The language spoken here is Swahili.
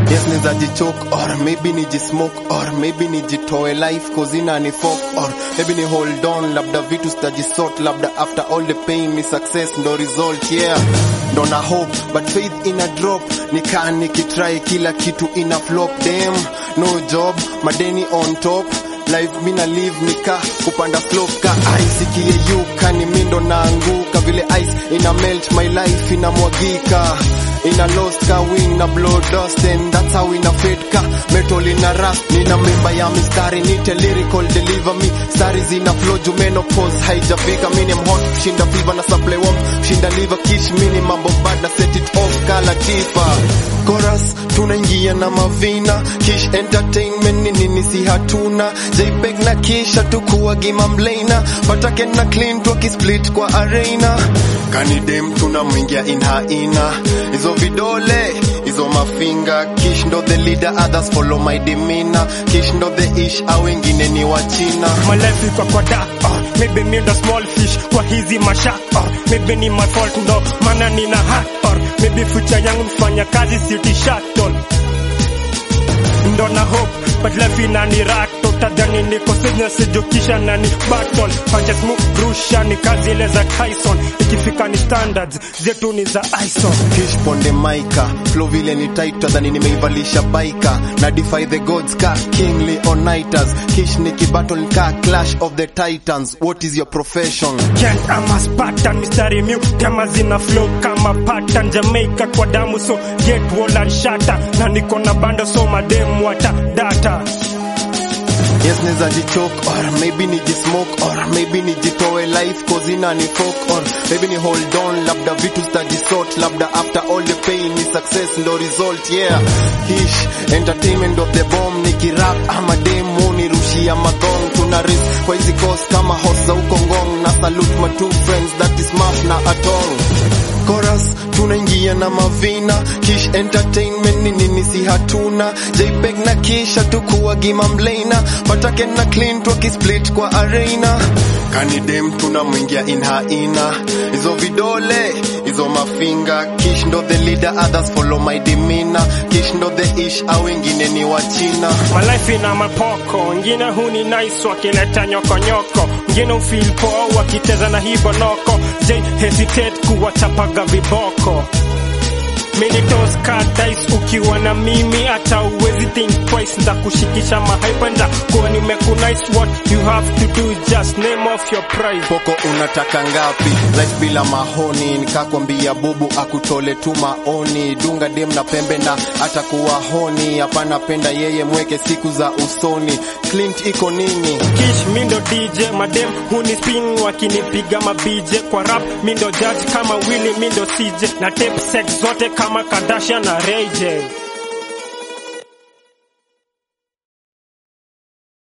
Yes, neza jichoke or maybe nijismoke or maybe nijitoe life cause inani fuck or maybe ni hold on labda vitu stajisort labda after all the pain ni success ndo result yeah ndo na hope but faith in a drop nikaa nikitry kila kitu ina flop damn no job madeni on top life mina live nika kupanda slope ka ice ikie yuka ni mindo naanguka vile ice ina melt my life ina mwagika ina lost ka win na blow dust and that's how ina fade ka metal ina rust nina mimba ya mistari nite lyrical deliver me stars ina flow jumeno pose haijafika mini hot shinda fever na supply warmth shinda liver kish mini mambo bad na set it off kala tifa chorus tunaingia na mavina kish entertainment nini si hatuna JPEG na kisha tukuwa gima mlaina patake na clean tuki split kwa arena kanidem tunamwingia ina hizo vidole hizo mafinga kish ndo the leader others follow my demeanor kish ndo the ish au wengine ni wa China my life iko kwa dark maybe me ndo small fish kwa hizi mashak maybe ni my fault ndo maana nina heart or maybe future yangu mfanya kazi city shuttle ndo na hope but life inani rat tadhani niko senya sijokisha nani battle punches move rusha ni kazi ile za Tyson ikifika ni standards zetu ni za ISO kish ponde maika flow vile ni tighter than nimeivalisha baika na defy the gods ka kingly or nighters kish ni kibattle ka clash of the titans what is your profession can't I'm a Spartan mystery mu kama zina flow kama pattern Jamaica kwa damu so get wall and shatter na niko na banda so madem wata data yes neza jichoke or maybe nijismoke or maybe nijitoe life cause inani fuck or maybe ni hold on labda vitu stajisort labda after all the pain ni success ndo result yeah kish entertainment of the bomb nikirap ama demo nirushia magong tuna risk kwa hizi course kama host za uko ngong na salute my two friends that is Maf na Atong chorus tunaingia na mavina kish entertainment nini si hatuna JPEG na kisha tukuwa gima mlaina patake na clean tuki split kwa arena kanidem tunamwingia ina hizo vidole hizo mafinga kish ndo the leader others follow my demeanor kish ndo the ish au wengine ni wa China my life ina mapoko wengine huni nice wakileta nyoko wengine ufeel poa wakiteza na hibo noko J hesitate kuwachapaga viboko mini toss card dice ukiwa na mimi hata uwezi think twice nda kushikisha mahaipenda kwa nimekunice what you have to do just name off your price poko unataka ngapi life bila mahoni nikakwambia bubu akutole tu maoni dunga dem na pembe na atakuwa honi hapana penda yeye mweke siku za usoni Clint iko nini kish mindo DJ madem huni spin wakinipiga mabije kwa rap mindo judge kama Willy mindo CJ na tape sex zote kama Kardashian na Ray J